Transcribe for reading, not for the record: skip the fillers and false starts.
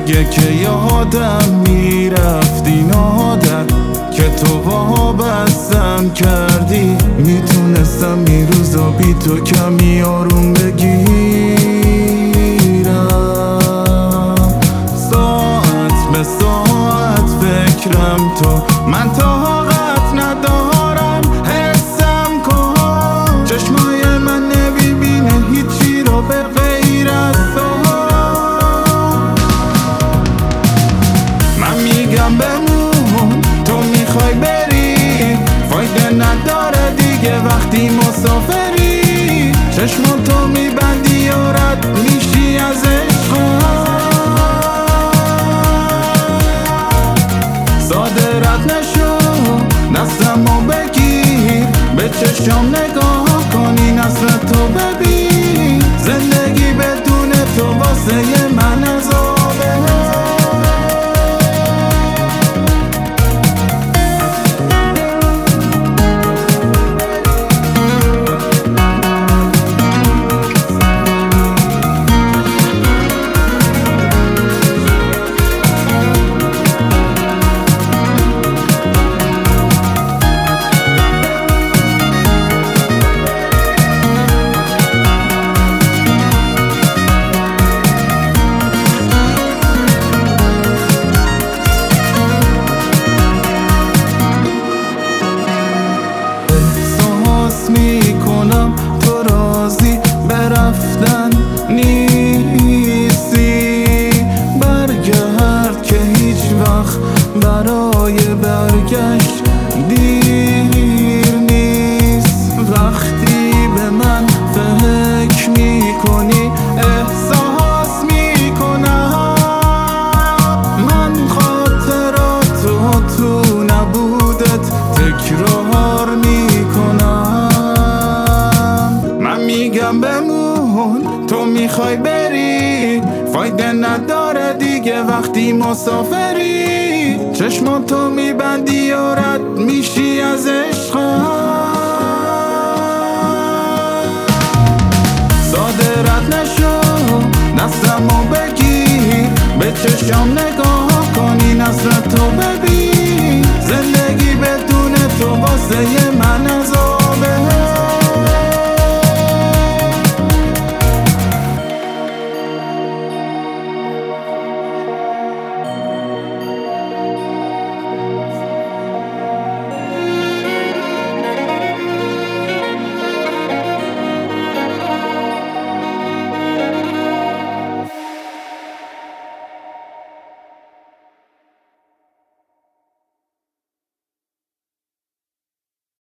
میگه که یادم میرفت این عادت که تو وابستم کردی. میتونستم این روزا بی تو کمی آروم بگیرم. ساعت به ساعت فکرم تو، من طاقت ندارم حسم کن. چشمای من نمیبینه هیچی رو به غیر از تو. من میگم بمون، تو میخوای بری، فایده نداره دیگه وقتی مسافری. چشماتو میبندی و رد میشی از عشقم. ساده رد نشو، دستمو بگیر، به چشم نگاه کنی، نظرتو ببین. زندگی بدون تو واسه من عذابه. میکنم تو راضی برفتن نیستی. برگرد که هیچ وقت برای برگشت دیر نیست. وقتی به من فکر میکنی احساس میکنم من خاطراتو تو نبودت تکرار میکنم. میگم بمون، تو میخوای بری، فایده نداره دیگه وقتی مسافری. چشماتو میبندی و رد میشی از عشقم. ساده رد نشو، دستمو بگیر، به چشم نگاه کنی، نظرتو